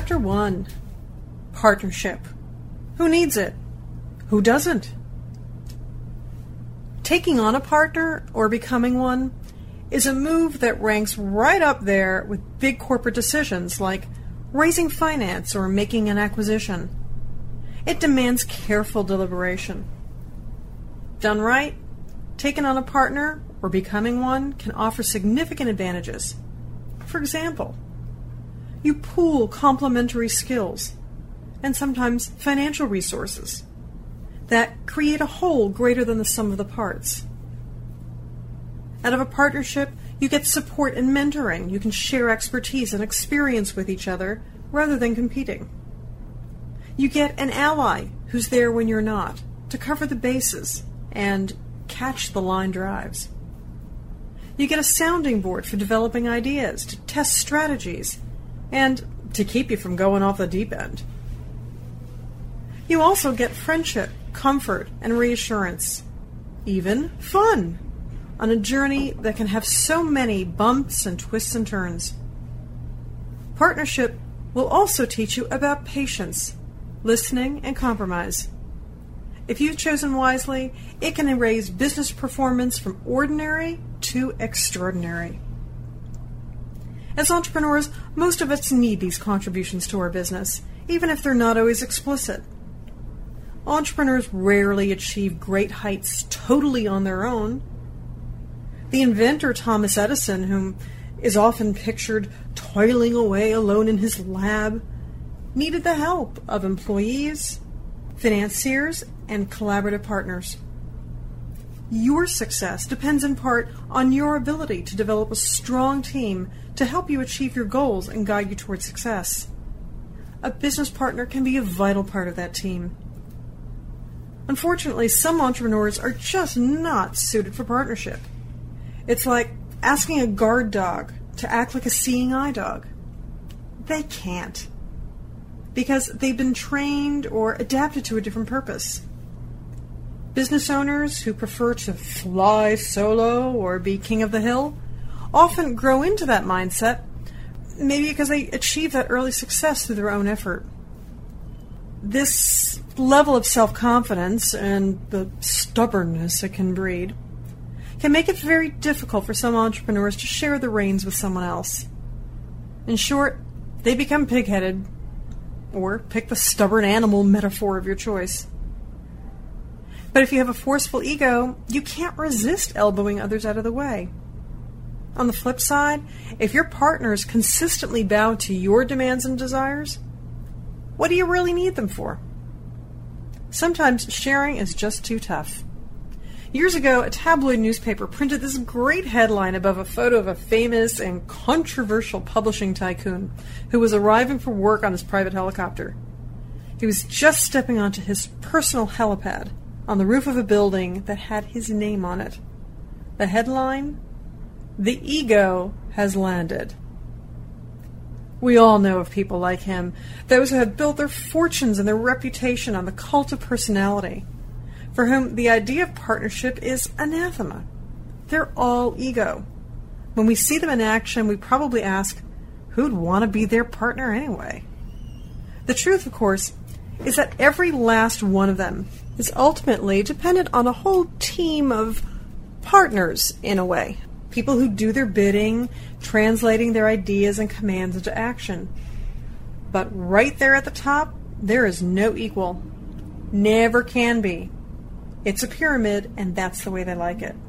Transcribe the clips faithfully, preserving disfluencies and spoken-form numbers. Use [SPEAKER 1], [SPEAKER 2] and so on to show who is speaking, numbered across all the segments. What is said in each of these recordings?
[SPEAKER 1] Chapter one. Partnership. Who needs it? Who doesn't? Taking on a partner or becoming one is a move that ranks right up there with big corporate decisions like raising finance or making an acquisition. It demands careful deliberation. Done right, taking on a partner or becoming one can offer significant advantages. For example, you pool complementary skills and sometimes financial resources that create a whole greater than the sum of the parts. Out of a partnership, you get support and mentoring. You can share expertise and experience with each other rather than competing. You get an ally who's there when you're not, to cover the bases and catch the line drives. You get a sounding board for developing ideas, to test strategies, and to keep you from going off the deep end. You also get friendship, comfort, and reassurance. Even fun, on a journey that can have so many bumps and twists and turns. Partnership will also teach you about patience, listening, and compromise. If you've chosen wisely, it can raise business performance from ordinary to extraordinary. As entrepreneurs, most of us need these contributions to our business, even if they're not always explicit. Entrepreneurs rarely achieve great heights totally on their own. The inventor Thomas Edison, whom is often pictured toiling away alone in his lab, needed the help of employees, financiers, and collaborative partners. Your success depends in part on your ability to develop a strong team to help you achieve your goals and guide you towards success. A business partner can be a vital part of that team. Unfortunately, some entrepreneurs are just not suited for partnership. It's like asking a guard dog to act like a seeing eye dog. They can't, because they've been trained or adapted to a different purpose. Business owners who prefer to fly solo or be king of the hill often grow into that mindset, maybe because they achieve that early success through their own effort. This level of self-confidence and the stubbornness it can breed can make it very difficult for some entrepreneurs to share the reins with someone else. In short, they become pig-headed, or pick the stubborn animal metaphor of your choice. But if you have a forceful ego, you can't resist elbowing others out of the way. On the flip side, if your partners consistently bow to your demands and desires, what do you really need them for? Sometimes sharing is just too tough. Years ago, a tabloid newspaper printed this great headline above a photo of a famous and controversial publishing tycoon who was arriving for work on his private helicopter. He was just stepping onto his personal helipad on the roof of a building that had his name on it. The headline: "The ego has landed." We all know of people like him, those who have built their fortunes and their reputation on the cult of personality, for whom the idea of partnership is anathema. They're all ego. When we see them in action, we probably ask, who'd want to be their partner anyway? The truth, of course, is that every last one of them is ultimately dependent on a whole team of partners, in a way. People who do their bidding, translating their ideas and commands into action. But right there at the top, there is no equal. Never can be. It's a pyramid, and that's the way they like it.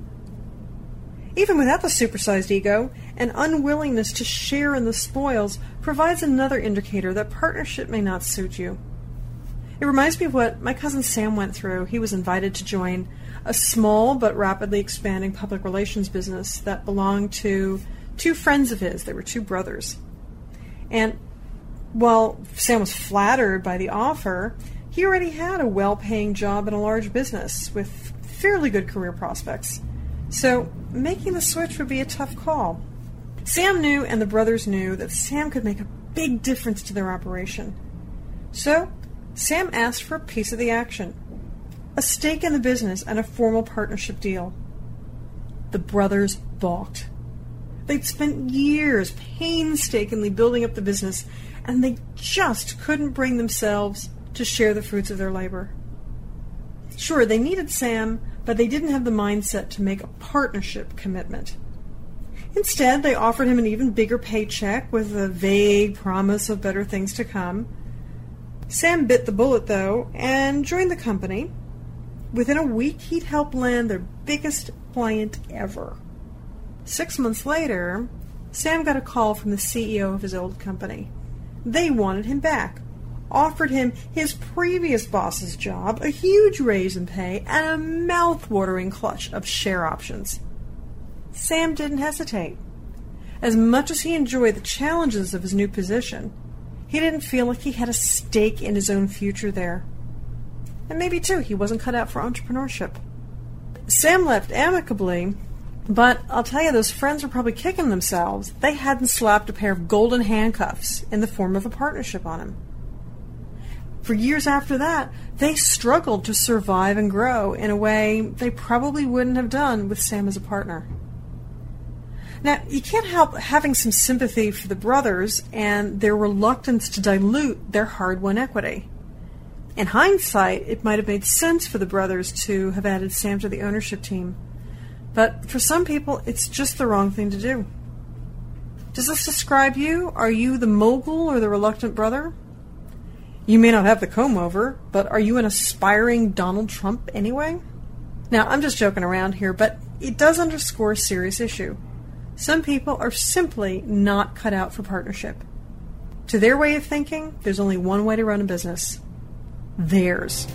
[SPEAKER 1] Even without the supersized ego, an unwillingness to share in the spoils provides another indicator that partnership may not suit you. It reminds me of what my cousin Sam went through. He was invited to join a small but rapidly expanding public relations business that belonged to two friends of his. They were two brothers. And while Sam was flattered by the offer, he already had a well-paying job in a large business with fairly good career prospects. So making the switch would be a tough call. Sam knew, and the brothers knew, that Sam could make a big difference to their operation. So Sam asked for a piece of the action, a stake in the business and a formal partnership deal. The brothers balked. They'd spent years painstakingly building up the business, and they just couldn't bring themselves to share the fruits of their labor. Sure, they needed Sam, but they didn't have the mindset to make a partnership commitment. Instead, they offered him an even bigger paycheck with a vague promise of better things to come. Sam bit the bullet, though, and joined the company. Within a week, he'd helped land their biggest client ever. Six months later, Sam got a call from the C E O of his old company. They wanted him back, offered him his previous boss's job, a huge raise in pay, and a mouth-watering clutch of share options. Sam didn't hesitate. As much as he enjoyed the challenges of his new position, he didn't feel like he had a stake in his own future there. And maybe, too, he wasn't cut out for entrepreneurship. Sam left amicably, but I'll tell you, those friends were probably kicking themselves. They hadn't slapped a pair of golden handcuffs in the form of a partnership on him. For years after that, they struggled to survive and grow in a way they probably wouldn't have done with Sam as a partner. Now, you can't help having some sympathy for the brothers and their reluctance to dilute their hard-won equity. In hindsight, it might have made sense for the brothers to have added Sam to the ownership team. But for some people, it's just the wrong thing to do. Does this describe you? Are you the mogul or the reluctant brother? You may not have the comb-over, but are you an aspiring Donald Trump anyway? Now, I'm just joking around here, but it does underscore a serious issue. Some people are simply not cut out for partnership. To their way of thinking, there's only one way to run a business. Theirs.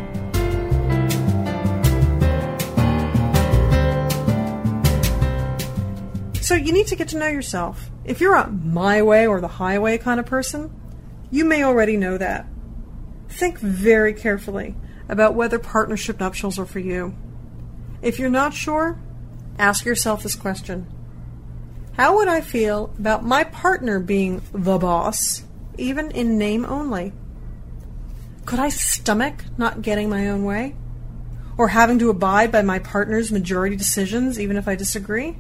[SPEAKER 1] So you need to get to know yourself. If you're a my way or the highway kind of person, you may already know that. Think very carefully about whether partnership nuptials are for you. If you're not sure, ask yourself this question. How would I feel about my partner being the boss, even in name only? Could I stomach not getting my own way? Or having to abide by my partner's majority decisions, even if I disagree?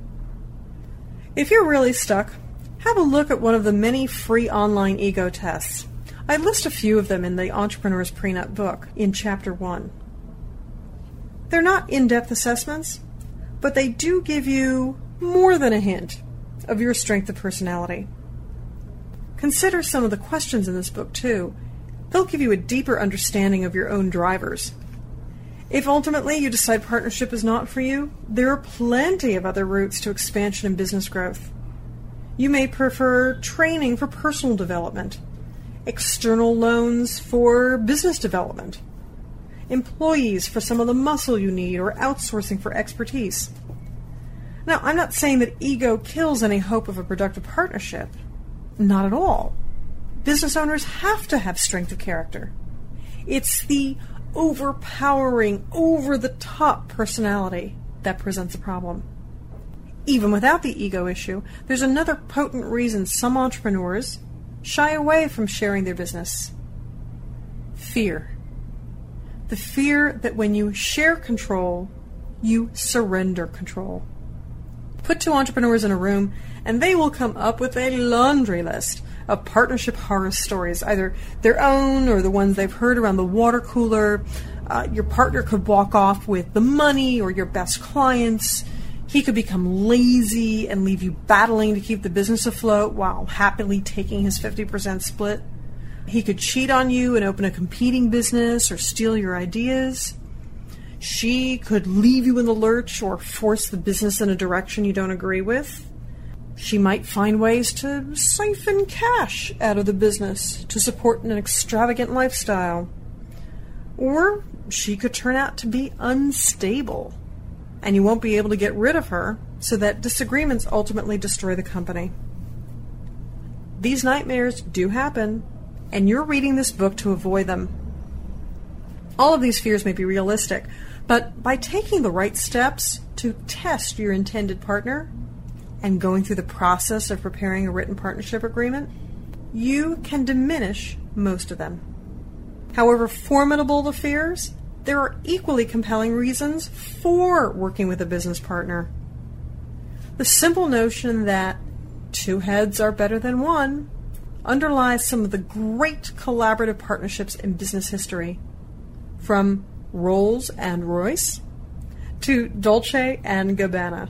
[SPEAKER 1] If you're really stuck, have a look at one of the many free online ego tests. I list a few of them in the Entrepreneur's Prenup book in Chapter one. They're not in-depth assessments, but they do give you more than a hint of your strength of personality. Consider some of the questions in this book, too. They'll give you a deeper understanding of your own drivers. If ultimately you decide partnership is not for you, there are plenty of other routes to expansion and business growth. You may prefer training for personal development, external loans for business development, employees for some of the muscle you need, or outsourcing for expertise. Now, I'm not saying that ego kills any hope of a productive partnership. Not at all. Business owners have to have strength of character. It's the overpowering, over-the-top personality that presents a problem. Even without the ego issue, there's another potent reason some entrepreneurs shy away from sharing their business. Fear. The fear that when you share control, you surrender control. Put two entrepreneurs in a room, and they will come up with a laundry list of partnership horror stories, either their own or the ones they've heard around the water cooler. Uh, your partner could walk off with the money or your best clients. He could become lazy and leave you battling to keep the business afloat while happily taking his fifty percent split. He could cheat on you and open a competing business or steal your ideas. She could leave you in the lurch or force the business in a direction you don't agree with. She might find ways to siphon cash out of the business to support an extravagant lifestyle. Or she could turn out to be unstable, and you won't be able to get rid of her, so that disagreements ultimately destroy the company. These nightmares do happen, and you're reading this book to avoid them. All of these fears may be realistic, but by taking the right steps to test your intended partner and going through the process of preparing a written partnership agreement, you can diminish most of them. However formidable the fears, there are equally compelling reasons for working with a business partner. The simple notion that two heads are better than one underlies some of the great collaborative partnerships in business history, from Rolls and Royce to Dolce and Gabbana.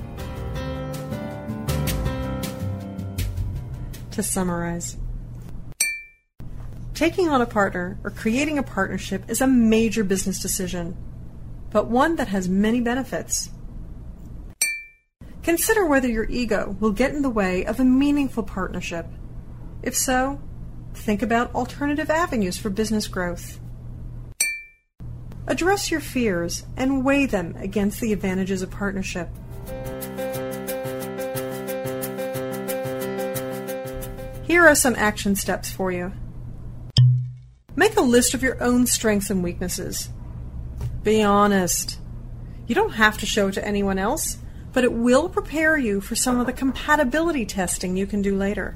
[SPEAKER 1] To summarize, taking on a partner or creating a partnership is a major business decision, but one that has many benefits. Consider whether your ego will get in the way of a meaningful partnership. If so, think about alternative avenues for business growth. Address your fears and weigh them against the advantages of partnership. Here are some action steps for you. Make a list of your own strengths and weaknesses. Be honest. You don't have to show it to anyone else, but it will prepare you for some of the compatibility testing you can do later.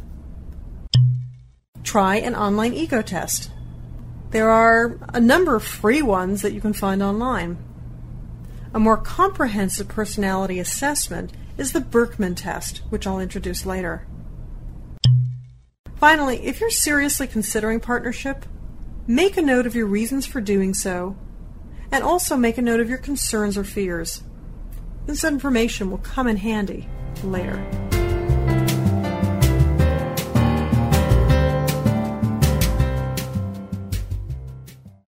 [SPEAKER 1] Try an online ego test. There are a number of free ones that you can find online. A more comprehensive personality assessment is the Berkman test, which I'll introduce later. Finally, if you're seriously considering partnership, make a note of your reasons for doing so, and also make a note of your concerns or fears. This information will come in handy later.